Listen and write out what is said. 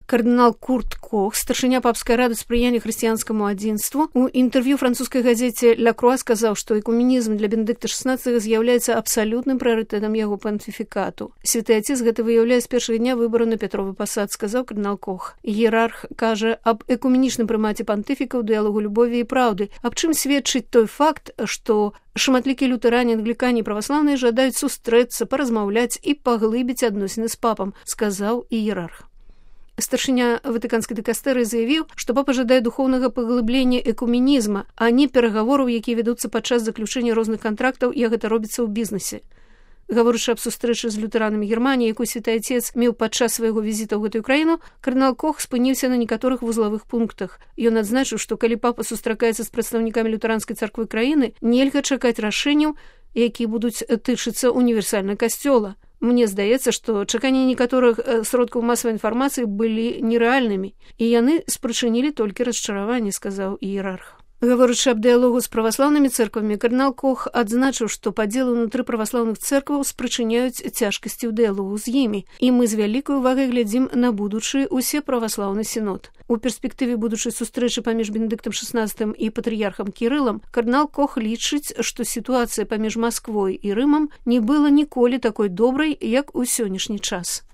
Кардынал Курт Кох, старшыня папскай рады спрыяння хрысціянскаму адзінству, у інтэрв'ю французскай газеце «Ля Круа» сказаў, што экуменізм для Бенедыкта XVI з'яўляецца абсалютным прыярытэтам яго пантыфікату. Святы Отец гэта выяўляе з першага дня выбару на Петровы пасад, сказаў кардынал Кох. Іерарх кажа аб экуменічным прымаце пантыфіка ў дыялогу любові і праўды, аб чым сведчыць той факт, што шматлікія лютэране, англікане і праваслаўныя жадаюць сустрэцца, паразмаўляць і паглыбіць адносіны з папам, сказаў іерарх. Старшыня ватыканскай дыкастэрыі заявіў, што папа жадае духоўнага паглыблення экуменізма, а не перагавораў, якія вядуцца падчас заключэння розных кантрактаў, як гэта робіцца ў бізнесе. Гаворачы аб сустрэчы з лютэранамі Германіі, якую Святы Отец меў падчас свайго візіта ў гэтую краіну, кардынал Кох спыніўся на некаторых вузлавых пунктах. Ён адзначыў, што калі папа сустракаецца з прадстаўнікамі лютэранскай царквы краіны, нельга чакаць рашэнняў, якія будуць тычыцца універсальна касцёла. Мне здаецца, што чаканні некаторых сродкаў масавай інфармацыі былі нерэальнымі, і яны спрычынілі толькі расчараванне, сказаў іерарх. Гаворачы аб дыялогу з праваслаўнымі цэрквамі, кардынал Кох адзначыў, што падзелы ўнутры праваслаўных цэркваў спрычыняюць цяжкасці ў дыялогу з імі, і мы з вялікай увагай глядзім на будучы усеправаслаўны сінод. У перспектыве будучай сустрэчы паміж Бенедыктам XVI і патрыярхам Кірылам кардынал Кох лічыць, што сітуацыя паміж Масквой і Рымам не была ніколі такой добрай, як у сённяшні час.